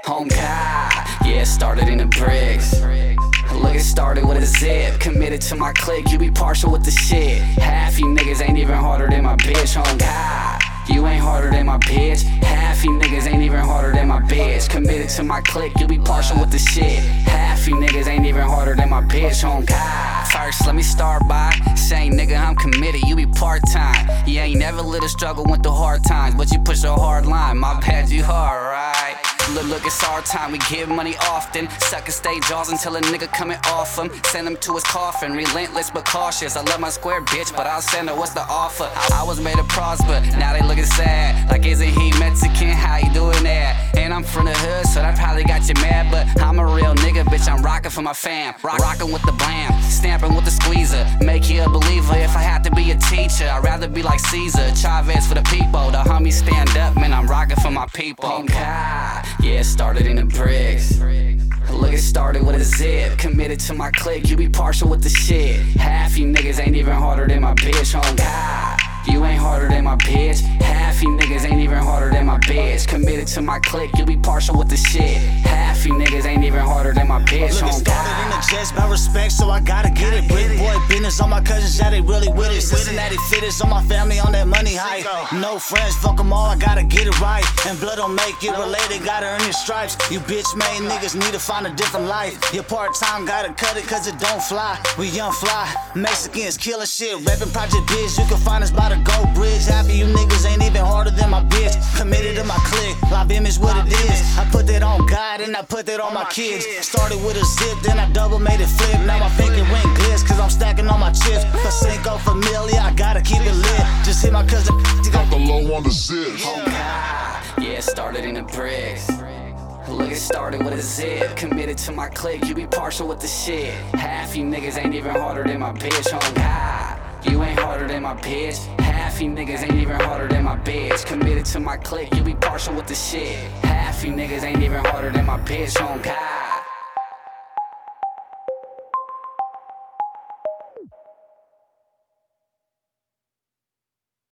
On God, yeah, it started in the bricks. Look, it started with a zip. Committed to my clique, you be partial with the shit. Half you niggas ain't even harder than my bitch. On God, you ain't harder than my bitch. Half you niggas ain't even harder than my bitch. Committed to my clique, you be partial with the shit. Half you niggas ain't even harder than my bitch. On God. First, let me start by saying, nigga, I'm committed, you be part-time. You ain't never lit a struggle with the hard times, but you push a hard line. My bad, you hard, right? Look, it's our time, we give money often. Suckers stay jaws until a nigga coming off him. Send him to his coffin, relentless but cautious. I love my square bitch, but I'll send her, what's the offer? I was made to prosper, now they looking sad. Like, isn't he Mexican, how you doing that? And I'm from the hood, so that probably got you mad. But I'm a real nigga, bitch, I'm rockin' for my fam. Rockin' with the blam, stampin' with the squeezer. Make you a believer if I had to be a teacher. I'd rather be like Caesar, Chavez for the people. The homies stand up, man, I'm rockin' for my people. Oh God, yeah, it started in the bricks. Look, it started with a zip. Committed to my clique, you be partial with the shit. Half you niggas ain't even harder than my bitch. On God, you ain't harder than my bitch. Half you niggas ain't even harder than my bitch. Committed to my clique, you be partial with the shit. Half you niggas ain't even harder than my bitch. Look, it started in the jets by respect, so I gotta get it. Brick boy business on my cousins, yeah, they really with it. Cincinnati fitters on my family on that money high. No friends, fuck them all, I gotta get it right. And blood don't make it related, gotta earn your stripes. You bitch made niggas need to find a different life. Your part-time gotta cut it cause it don't fly. We young fly, Mexicans killing shit. Reppin' Project Biz, you can find us by the Gold Bridge. Happy you niggas ain't even harder than my bitch. Committed to my clique, live image what it is. I put that on God and I put that on my kids. Started with a zip, then I double made it flip. Now my pinky ring glitz cause I'm stacking on my chips. For Cinco Familia, I gotta keep it lit. Just hit my cousin, Got the low on the zip. Oh God, yeah, it started in the bricks. Look, it started with a zip. Committed to my clique, you be partial with the shit. Half you niggas ain't even harder than my bitch. On God, you ain't harder than my bitch. Half you niggas ain't even harder than my bitch. Committed to my clique, you be partial with the shit. Half you niggas ain't even harder than my bitch. On God.